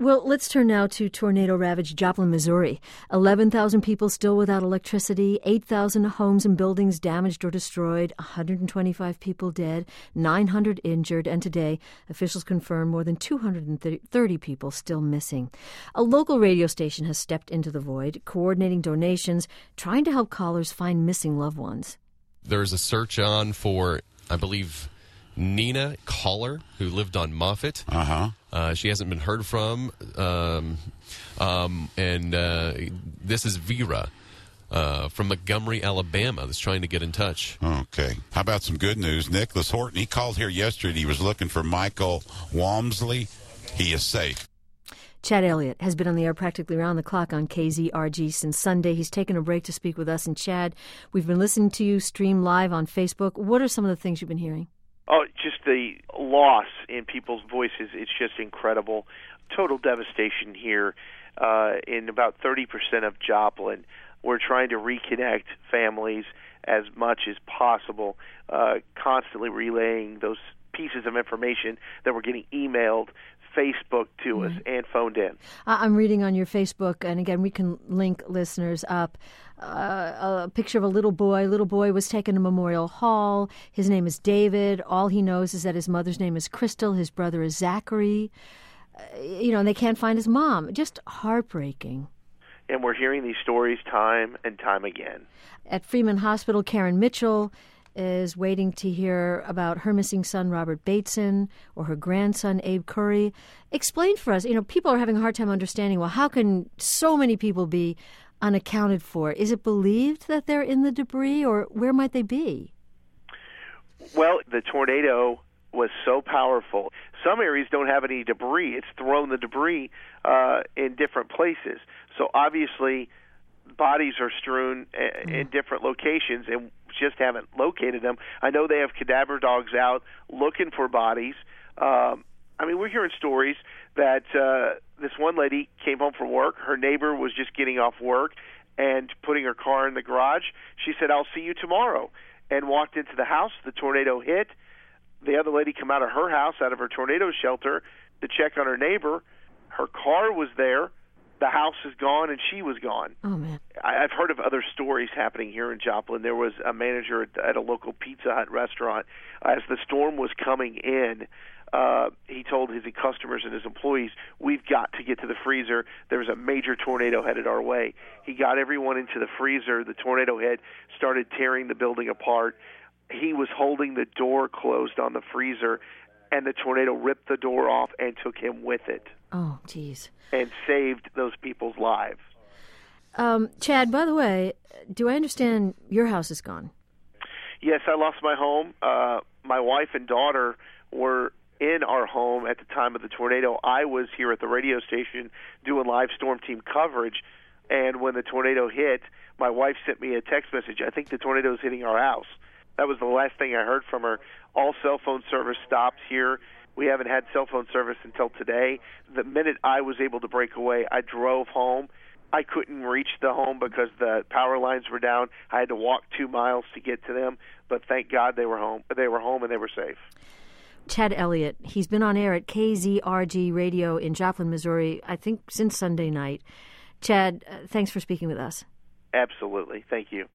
Well, let's turn now to tornado-ravaged Joplin, Missouri. 11,000 people still without electricity, 8,000 homes and buildings damaged or destroyed, 125 people dead, 900 injured, and today officials confirm more than 230 people still missing. A local radio station has stepped into the void, coordinating donations, trying to help callers find missing loved ones. There's a search on for, I believe, Nina Caller, who lived on Moffett. She hasn't been heard from. And this is Vera from Montgomery, Alabama, that's trying to get in touch. Okay. How about some good news? Nicholas Horton, he called here yesterday. He was looking for Michael Walmsley. He is safe. Chad Elliott has been on the air practically around the clock on KZRG since Sunday. He's taken a break to speak with us. And Chad, we've been listening to you stream live on Facebook. What are some of the things you've been hearing? Oh, just the loss in people's voices. It's just incredible. Total devastation here in about 30% of Joplin. We're trying to reconnect families as much as possible, constantly relaying those pieces of information that were getting emailed, Facebook to us, and phoned in. I'm reading on your Facebook, and again, we can link listeners up, a picture of a little boy. Little boy was taken to Memorial Hall. His name is David. All he knows is that his mother's name is Crystal. His brother is Zachary. And they can't find his mom. Just heartbreaking. And we're hearing these stories time and time again. At Freeman Hospital, Karen Mitchell is waiting to hear about her missing son, Robert Bateson, or her grandson, Abe Curry. Explain for us, people are having a hard time understanding, well, how can so many people be unaccounted for? Is it believed that they're in the debris, or where might they be? Well, the tornado was so powerful. Some areas don't have any debris. It's thrown the debris in different places. So obviously, bodies are strewn in different locations, and just haven't located them. I know they have cadaver dogs out looking for bodies. We're hearing stories that this one lady came home from work. Her neighbor was just getting off work and putting her car in the garage. She said, "I'll see you tomorrow," and walked into the house. The tornado hit. The other lady came out of her house, out of her tornado shelter, to check on her neighbor. Her car was there. The house is gone, and she was gone. Oh, man. I've heard of other stories happening here in Joplin. There was a manager at a local Pizza Hut restaurant. As the storm was coming in, he told his customers and his employees, "We've got to get to the freezer. There's a major tornado headed our way." He got everyone into the freezer. The tornado hit, started tearing the building apart. He was holding the door closed on the freezer, and the tornado ripped the door off and took him with it. Oh, geez. And saved those people's lives. Chad, by the way, do I understand your house is gone? Yes, I lost my home. My wife and daughter were in our home at the time of the tornado. I was here at the radio station doing live storm team coverage, and when the tornado hit, my wife sent me a text message, "I think the tornado is hitting our house." That was the last thing I heard from her. All cell phone service stopped here. We haven't had cell phone service until today. The minute I was able to break away, I drove home. I couldn't reach the home because the power lines were down. I had to walk 2 miles to get to them, but thank God they were home. They were home and they were safe. Chad Elliott, he's been on air at KZRG Radio in Joplin, Missouri, I think since Sunday night. Chad, thanks for speaking with us. Absolutely. Thank you.